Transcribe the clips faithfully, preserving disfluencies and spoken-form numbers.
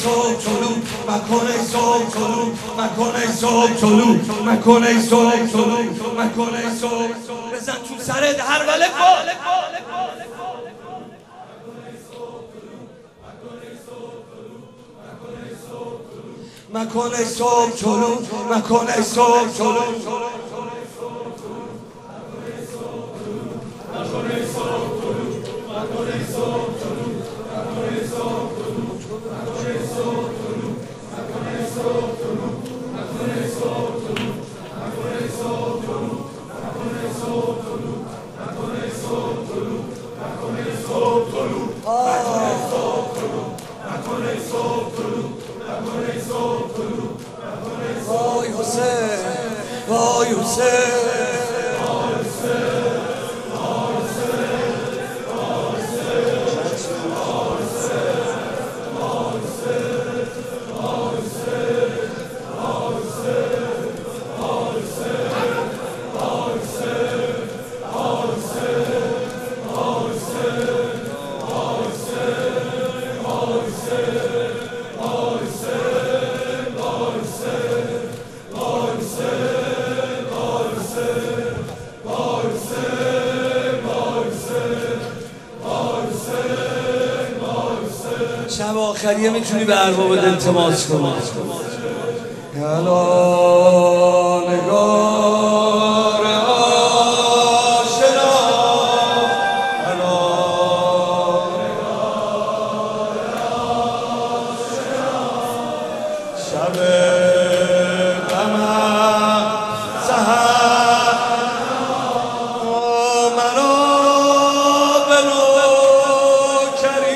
صبح طلوع مکن ای صبح طلوع مکن ای صبح طلوع مکن ای صبح طلوع مکن ای صبح بزن تو سرت هر وله کن مکن ای صبح طلوع مکن ای صبح طلوع وای حسین وای حسین شب آخریه میتونی به اربابت التماس کنی یلا نگار آشنا یلا نگار آشنا شب غمم سحر مرا به نوکری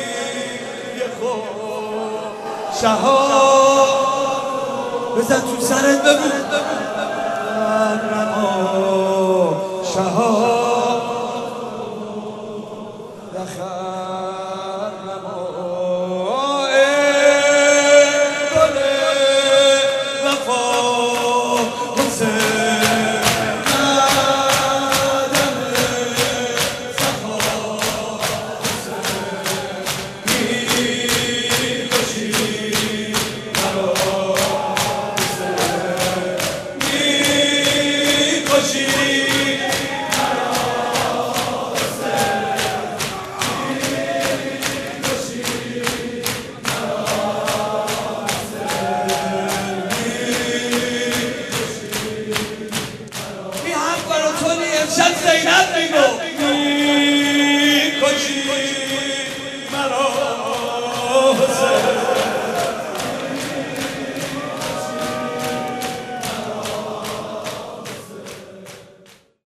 شهاب بزن تو سرت بگو شهاب